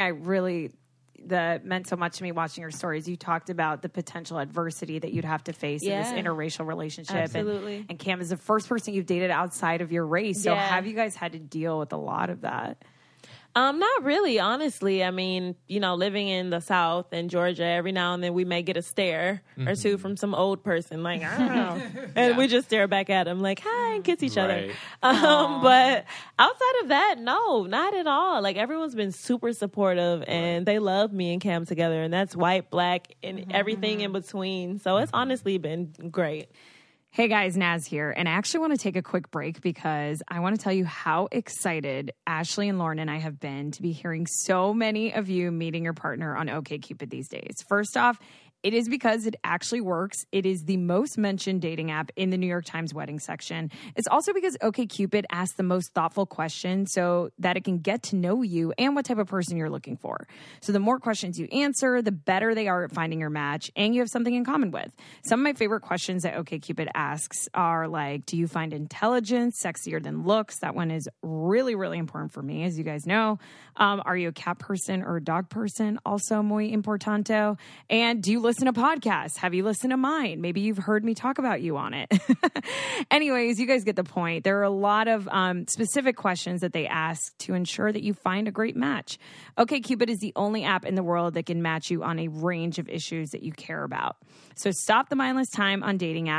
that meant so much to me watching your stories, you talked about the potential adversity that you'd have to face in this interracial relationship.
Absolutely.
And Cam is the first person you've dated outside of your race. So
Yeah.
have you guys had to deal with a lot of that?
Not really, honestly. I mean, living in the South in Georgia, every now and then we may get a stare or two from some old person, like, I don't know. And we just stare back at them, like, hi, and kiss each other. But outside of that, no, not at all. Like, everyone's been super supportive, and they love me and Cam together, and that's white, black, and everything in between. So it's honestly been great.
Hey guys, Naz here. And I actually want to take a quick break because I want to tell you how excited Ashley and Lauren and I have been to be hearing so many of you meeting your partner on OkCupid these days. First off, it is because it actually works. It is the most mentioned dating app in the New York Times wedding section. It's also because OkCupid asks the most thoughtful questions so that it can get to know you and what type of person you're looking for. So the more questions you answer, the better they are at finding your match and you have something in common with. Some of my favorite questions that OkCupid asks are like, do you find intelligence sexier than looks? That one is really, really important for me, as you guys know. Are you a cat person or a dog person? Also muy importante. And do you listen to podcasts? Have you listened to mine? Maybe you've heard me talk about you on it. Anyways, you guys get the point. There are a lot of specific questions that they ask to ensure that you find a great match. OkCupid is the only app in the world that can match you on a range of issues that you care about. So stop the mindless time on dating apps and go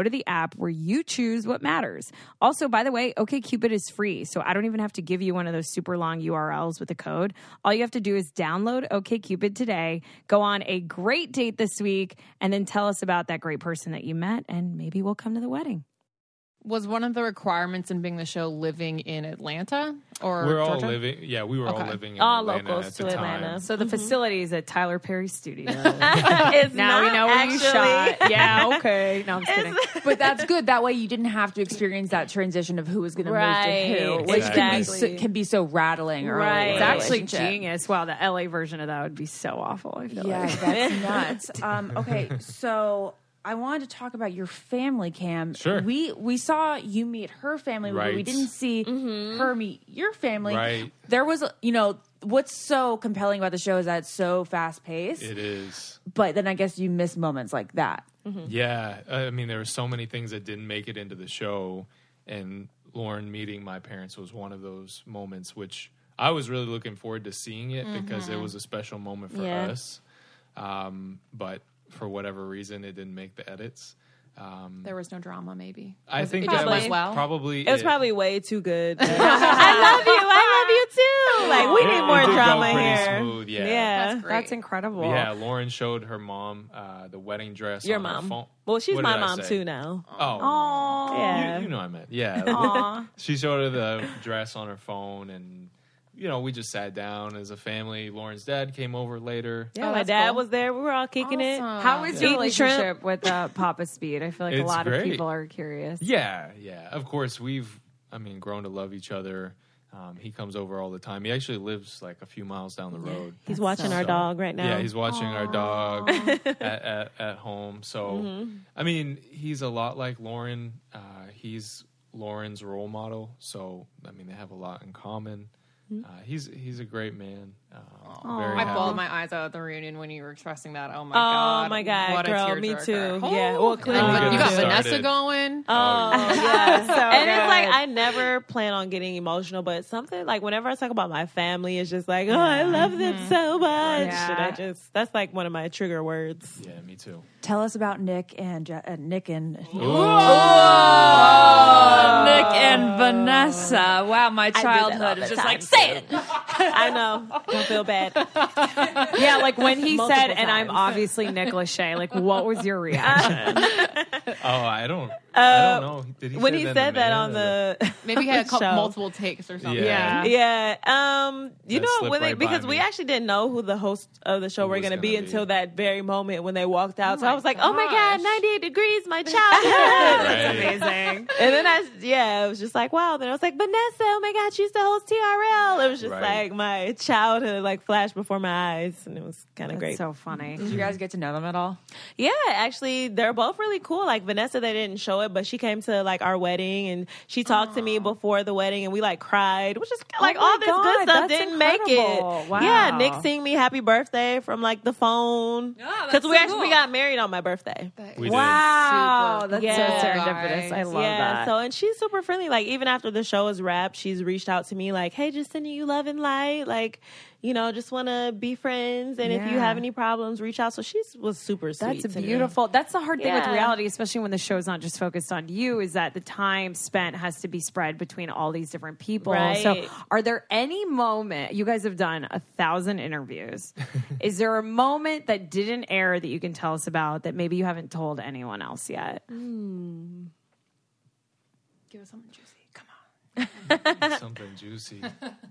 go to the app where you choose what matters. Also, by the way, OkCupid is free, so I don't even have to give you one of those super long URLs with a code. All you have to do is download OkCupid today, go on a great date this week, and then tell us about that great person that you met, and maybe we'll come to the wedding.
Was one of the requirements in being the show living in Atlanta or
We're all
Georgia?
living. Yeah, we were all living in
all
Atlanta
locals
at
to
the
Atlanta.
time.
So the facility is at Tyler Perry Studio.
It's
now we
not
know where you
actually.
shot. Yeah, okay. No, I'm just kidding.
But that's good. That way you didn't have to experience that transition of who was going to move to who, which
Exactly.
can be so rattling. Early
Right.
in
It's
a
actually
relationship.
genius. Wow, the LA version of that would be so awful. I feel
Yeah,
like.
that's nuts. Okay, so I wanted to talk about your family, Cam.
Sure.
We saw you meet her family, but we
Right.
didn't see her meet your family.
Right.
There was, what's so compelling about the show is that it's so fast paced.
It is.
But then I guess you miss moments like that.
Yeah, I mean, there were so many things that didn't make it into the show, and Lauren meeting my parents was one of those moments, which I was really looking forward to seeing it because it was a special moment for us. But for whatever reason, it didn't make the edits.
There was no drama, maybe.
I think
it
that
just
was
went well.
probably
It was probably way too good. I love you too. Like, we need more
It did go
drama
pretty
here.
smooth, yeah.
Yeah.
That's great.
That's incredible.
Yeah, Lauren showed her mom the wedding dress.
Your
on her
mom.
phone.
Well, she's
What
my
did I
mom
say?
too now.
Oh,
Yeah.
you know what I meant. Yeah, she showed her the dress on her phone, and we just sat down as a family. Lauren's dad came over later.
Yeah,
Oh,
my
that's
dad
cool.
was there. We were all kicking it.
How is your
Eating
relationship
shrimp.
with Papa Speed? I feel like a
It's
lot of
great.
people are curious.
Yeah. Of course, we've grown to love each other. He comes over all the time. He actually lives like a few miles down the road.
He's watching our
So-
dog right now.
Yeah, he's watching our dog at home. So, I mean, he's a lot like Lauren. He's Lauren's role model. So, I mean, they have a lot in common. He's a great man. Very
I
happy.
bawled my eyes out at the reunion when you were expressing that. Oh my
Oh
god!
my God,
what
girl,
a
me
tearjerker.
too.
Oh,
Yeah, well,
and
clearly
you got
Started.
Vanessa going.
Oh, yeah.
So
and it's like,
good.
I never plan on getting emotional, but something like whenever I talk about my family, it's just like, oh, I love them so much.
Yeah.
And that's like one of my trigger words.
Yeah, me too.
Tell us about Nick and Nick and Nick and Vanessa. Wow, my childhood is just like, say it.
I know. Don't feel bad.
Yeah, like when he
Multiple
said, and I'm
times.
obviously Nick Lachey, like what was your reaction?
Oh, I don't know. Did he
When
say
he
that
said
in the
that
man
on
or
the
Maybe he had a couple,
show.
multiple takes or something.
Yeah.
Yeah. You
That
know,
slipped
when
right
because
by
we
me.
actually didn't know who the host of the show
Who
were
was
going to be
gonna be.
until that very moment when they walked out. So
my
I was like, oh my God,
gosh.
98 degrees, my childhood.
Right.
Amazing.
And then it was just like, wow. Then I was like, Vanessa, oh my God, she used to host TRL. It was just
Right.
like my childhood like flashed before my eyes. And it was kind of great.
So funny.
Did you guys get to know them at all?
Yeah, actually, they're both really cool. Like Vanessa, they didn't show it, but she came to like our wedding and she talked to me before the wedding, and we like cried, which is like
my
all this
God,
good stuff
that's
didn't make
incredible.
it.
Wow.
Yeah, Nick sang me happy birthday from like the phone because we got married on my birthday.
We
Wow,
Super
that's
cool,
so
guys.
serendipitous. I love
yeah,
that.
so and she's super friendly. Like even after the show is wrapped, she's reached out to me like, "Hey, just sending you love and light. Like, just want to be friends. And if you
Yeah.
have any problems, reach out." So she was super sweet.
That's
to me.
beautiful. That's the hard thing with
Yeah.
reality, especially when the show's not just focused on you, is that the time spent has to be spread between all these different people.
Right.
So are there any moment, you guys have done 1,000 interviews, is there a moment that didn't air that you can tell us about that maybe you haven't told anyone else yet?
Give us something juicy. Come on.
Something juicy.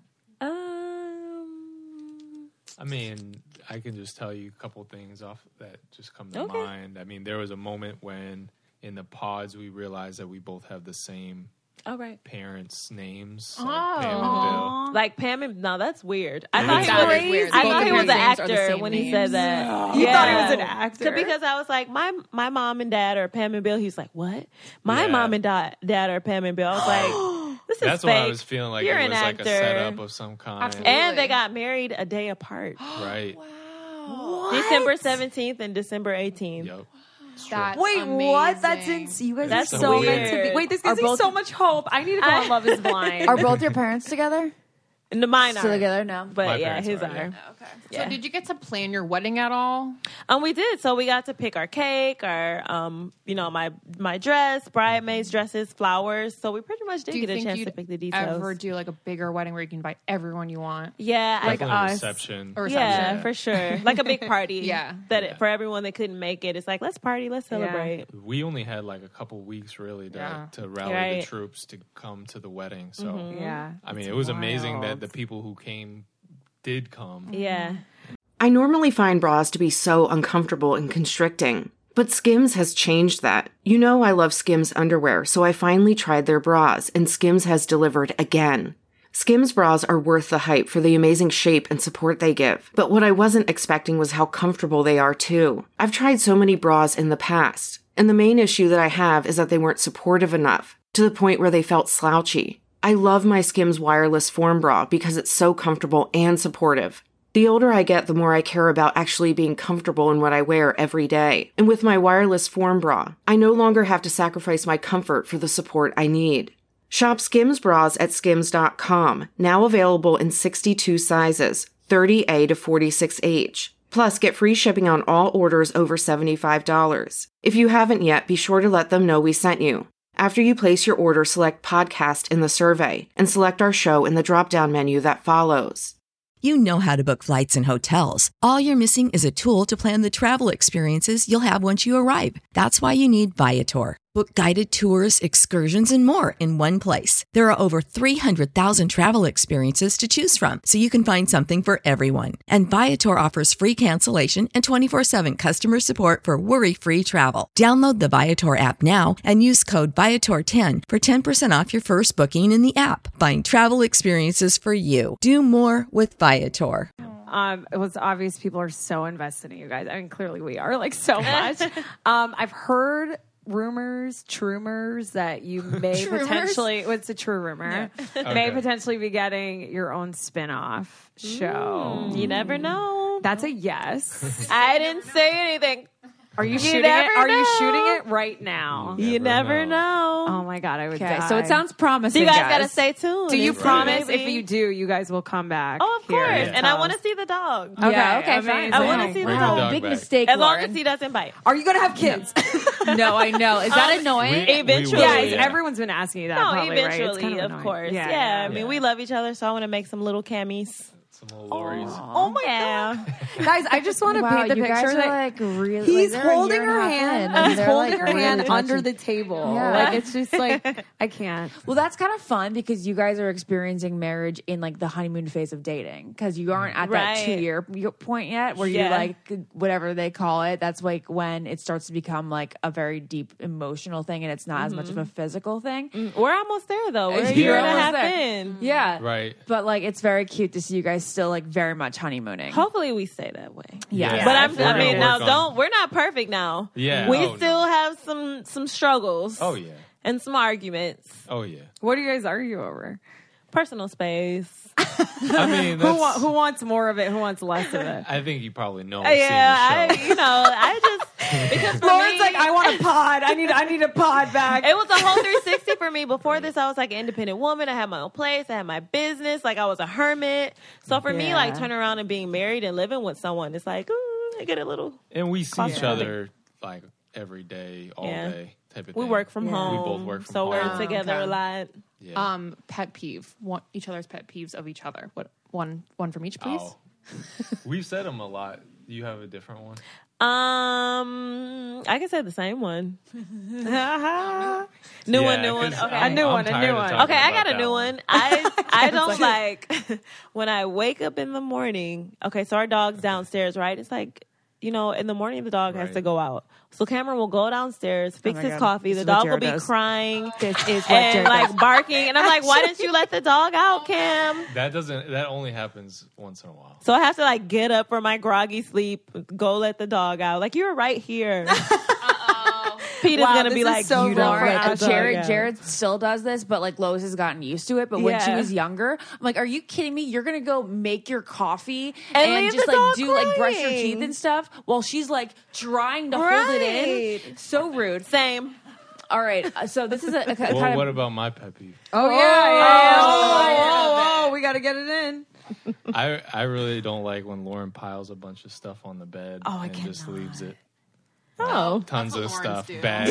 I mean, I can just tell you a couple things off that just come to mind. I mean, there was a moment when in the pods we realized that we both have the same
All right.
parents' names. Like Pam and Bill.
Like Pam and no, that's weird. I
It
thought
is
he
weird.
was.
Weird.
I
Both
thought he
of
was
your
an
names are the
actor
same
when he
names.
said that.
You thought he was an actor?
So because I was like, my mom and dad are Pam and Bill. He's like, what? My
Yeah.
mom and dad are Pam and Bill. I was like, this is
That's
fake.
why I was feeling like
You're
it
an
was like
actor.
a setup of some kind.
Absolutely.
And they got married a day apart.
Right.
December 17th and December 18th.
Yep.
That's
Wait, what? That's
amazing.
insane. You guys
That's
are so
weird.
meant to be. Wait, this gives
Are
me
both-
so much hope. I need to go on Love is Blind.
Are both your parents together?
And mine
Still
are
together? No.
But
My
yeah,
parents
his
are,
are.
yeah.
Okay.
So did you get to plan your wedding at all?
We did. So we got to pick our cake, our my dress, bridesmaids dresses, flowers. So we pretty much did
Do you
get a
think
chance
you'd
to pick the details.
ever do like a bigger wedding where you can invite everyone you want?
Yeah,
Like a
us.
reception.
Or reception.
Yeah, for sure. Like a big party.
Yeah.
For everyone that couldn't make it, it's like, let's party, let's celebrate.
We only had like a couple weeks really to rally
Right.
the troops to come to the wedding. So
Yeah.
I mean, it was amazing that the people who came did come.
Yeah.
I normally find bras to be so uncomfortable and constricting, but Skims has changed that. You know I love Skims underwear, so I finally tried their bras, and Skims has delivered again. Skims bras are worth the hype for the amazing shape and support they give, but what I wasn't expecting was how comfortable they are too. I've tried so many bras in the past, and the main issue that I have is that they weren't supportive enough, to the point where they felt slouchy. I love my Skims wireless form bra because it's so comfortable and supportive. The older I get, the more I care about actually being comfortable in what I wear every day. And with my wireless form bra, I no longer have to sacrifice my comfort for the support I need. Shop Skims bras at skims.com, now available in 62 sizes, 30A to 46H. Plus, get free shipping on all orders over $75. If you haven't yet, be sure to let them know we sent you. After you place your order, select podcast in the survey and select our show in the drop-down menu that follows.
You know how to book flights and hotels. All you're missing is a tool to plan the travel experiences you'll have once you arrive. That's why you need Viator. Book guided tours, excursions, and more in one place. There are over 300,000 travel experiences to choose from, so you can find something for everyone. And Viator offers free cancellation and 24/7 customer support for worry-free travel. Download the Viator app now and use code Viator10 for 10% off your first booking in the app. Find travel experiences for you. Do more with Viator.
It was obvious people are so invested in you guys. I mean, clearly we are, like, so much. I've heard trumors that you may potentially, it's a true rumor, may potentially be getting your own spin-off show.
You never know.
That's a yes.
I didn't say anything.
Are you shooting it? Are you shooting it right now?
You never know.
Oh my God, I would die.
So it sounds promising.
So you guys gotta stay tuned.
Do you promise if you do, you guys will come back?
Oh, of course. And I want to see the dog.
Okay, fine.
I want to see the dog.
Big mistake,
as long
Lauren.
as he doesn't bite.
Are you gonna have kids?
No, I know. Is that annoying?
Eventually.
Everyone's been asking you that.
No,
probably,
eventually,
right? It's kind
of
annoying.
course. Yeah, I mean, we love each other, so I want to make some little camis.
Some little lorries.
Oh my God.
Guys, I just want to paint the
you
picture
guys are
that
like really.
he's
like, they're a
holding
year and
her
a half
hand.
in, and
He's
they're,
holding
like,
her
really
hand
touchy.
under the table.
Yeah.
Like, it's just like, I can't.
Well, that's kind of fun because you guys are experiencing marriage in like the honeymoon phase of dating because you aren't at that 2-year point yet where you're like whatever they call it. That's like when it starts to become like a very deep emotional thing and it's not as much of a physical thing.
We're almost there though. We're a
You're
year and a
almost
half
there.
in.
Yeah.
Right.
But like it's very cute to see you guys still like very much honeymooning.
Hopefully we stay that way.
Yeah.
But
We're gonna
now
work on-
we're not perfect now.
Yeah.
We
Oh,
still
no.
have some struggles.
Oh yeah.
And some arguments.
Oh yeah.
What do you guys argue over?
Personal space.
I mean, that's,
Who wants more of it? Who wants less of it?
I think you probably know.
Yeah,
seeing the show.
I just because for
Lauren's
me,
like, I want a pod. I need a pod back.
it was a whole 360 for me. Before this, I was like an independent woman. I had my own place. I had my business. Like I was a hermit. So for me, like turning around and being married and living with someone, it's like I get a little.
And we see each
claustrophobic.
other like every day, all day type of
We
thing.
work from home.
We both work from
so
home.
we're together a lot.
Yeah.
Pet peeve. Each other's pet peeves of each other. What one from each, please?
Oh. We've said them a lot. Do you have a different one?
I can say the same one. New one. Okay,
a
new one.
Okay, I got a new one. I don't like when I wake up in the morning. Okay, so our dog's downstairs, right? It's like, in the morning the dog has to go out. So Cameron will go downstairs, fix his coffee. The dog will be crying and like barking. And I'm like, why didn't you let the dog out, Cam?
That only happens once in a while.
So I have to like get up from my groggy sleep, go let the dog out. Like, you were right here. Peter's
Wow,
gonna
this
be
is
like,
so
you don't
wrong.
let the dog out.
Jared still does this, but like Lois has gotten used to it. But when she was younger, I'm like, are you kidding me? You're gonna go make your coffee and
leave
just
the
like
dog
do like brush your
crying.
teeth and stuff while she's like trying to hold it in. So rude.
Same.
All right. So this is a kind
Well,
of.
what about my pet peeve?
Oh, yeah. We got to get it in.
I really don't like when Lauren piles a bunch of stuff on the bed and just leaves it.
Oh,
tons of stuff.
do.
Bags.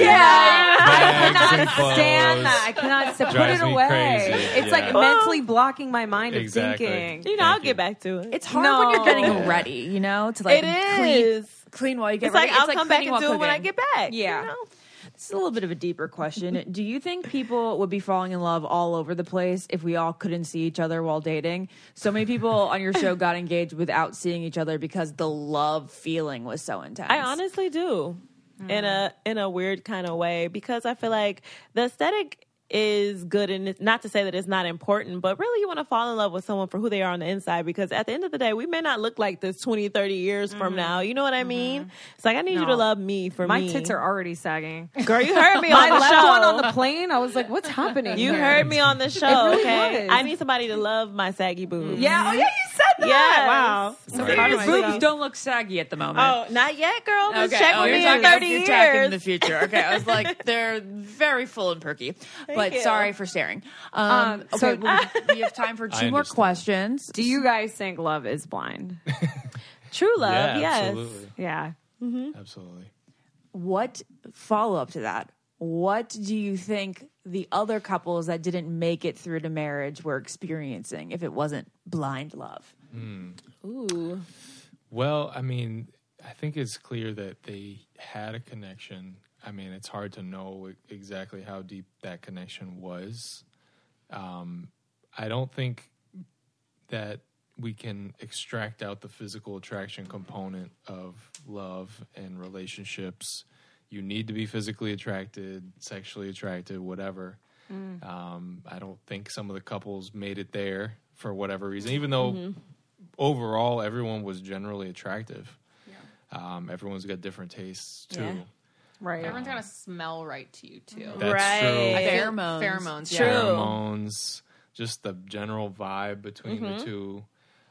I
Bags and
cannot stand
clothes.
that. I cannot put
Drives
it
me
away.
crazy.
It's like mentally blocking my mind of
Exactly.
thinking.
You know, I'll get back to it.
It's hard when you're getting ready, you know, to like
It is.
clean while you get
It's
ready.
like I'll come back
cleaning
and
while
do it when I
cooking.
get back.
Yeah.
You know?
This is a little bit of a deeper question. Do you think people would be falling in love all over the place if we all couldn't see each other while dating? So many people on your show got engaged without seeing each other because the love feeling was so intense.
I honestly do. In a weird kind of way, because I feel like the aesthetic is good, and it's not to say that it's not important, but really you want to fall in love with someone for who they are on the inside, because at the end of the day, we may not look like this 20, 30 years from now. You know what I mean? It's like, I need you to love me for
my
me.
My tits are already sagging.
Girl, you heard me on
my
the
left
show.
one on the plane, I was like, what's happening
You
here?
heard me on the show,
It really
okay?
was.
I need somebody to love my saggy boobs.
Yeah, oh yeah, you said that.
Yes.
Wow. So
Your
proud of
boobs
myself.
don't look saggy at the moment.
Oh, not yet, girl. Just
Okay.
check with
you're
me
talking,
in 30
you're talking in
years.
the future. Okay, I was like, they're very full and perky. But
you.
sorry for staring.
So-
Okay, we have time for two more questions.
Do you guys think love is blind?
True love,
Yeah,
yes.
absolutely.
Yeah.
Absolutely.
What follow up to that? What do you think the other couples that didn't make it through to marriage were experiencing if it wasn't blind love?
Ooh.
Well, I mean, I think it's clear that they had a connection. I mean, it's hard to know exactly how deep that connection was. I don't think that we can extract out the physical attraction component of love and relationships. You need to be physically attracted, sexually attracted, whatever. I don't think some of the couples made it there for whatever reason, even though overall everyone was generally attractive. Everyone's got different tastes too.
Yeah.
Right.
Everyone's got to smell right to you too.
That's
Right.
true.
Pheromones.
True.
Pheromones, just the general vibe between the two.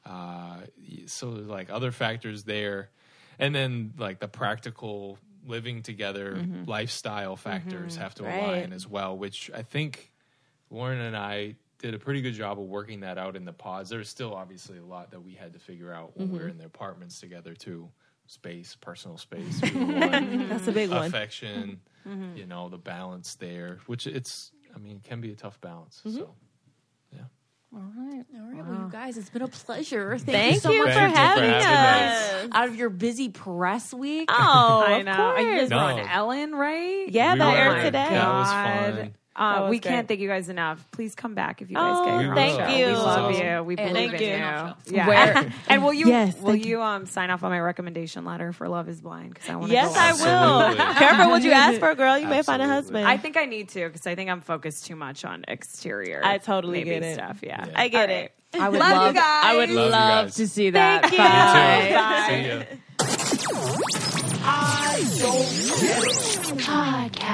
So there's like other factors there. And then like the practical living together lifestyle factors have to align as well, which I think Lauren and I did a pretty good job of working that out in the pods. There's still obviously a lot that we had to figure out when we were in the apartments together too. Space, personal space.
That's a big one.
Affection, you know, the balance there, which can be a tough balance. So, yeah.
All right. Well, you guys, it's been a pleasure.
Thank
you so
you
much
for having us.
out of your busy press week.
Oh,
I
of
know.
course.
You guys were on
No.
Ellen, right?
Yeah,
We
that
were.
aired today.
That was
God.
fun.
was
We
great.
can't thank you guys enough. Please come back if you guys
Oh,
get your own
thank
show.
you.
We love
Awesome.
you. We
And
believe
thank
in
you.
you. Yeah.
Where-
And will you
Yes,
will
thank
you sign off on my recommendation letter for Love Is Blind? Because I want to.
Yes,
go
I
on.
will.
Absolutely.
Careful what you ask for, girl. You may find a
Absolutely.
husband.
I think I need to because I think I'm focused too much on exterior.
I totally
maybe
get it.
Stuff. Yeah.
I get
All
it.
I would
Love you
love,
guys.
I would
Love you
love
guys.
to see that.
Thank you.
Bye.
See ya.
I don't get it.
Podcast.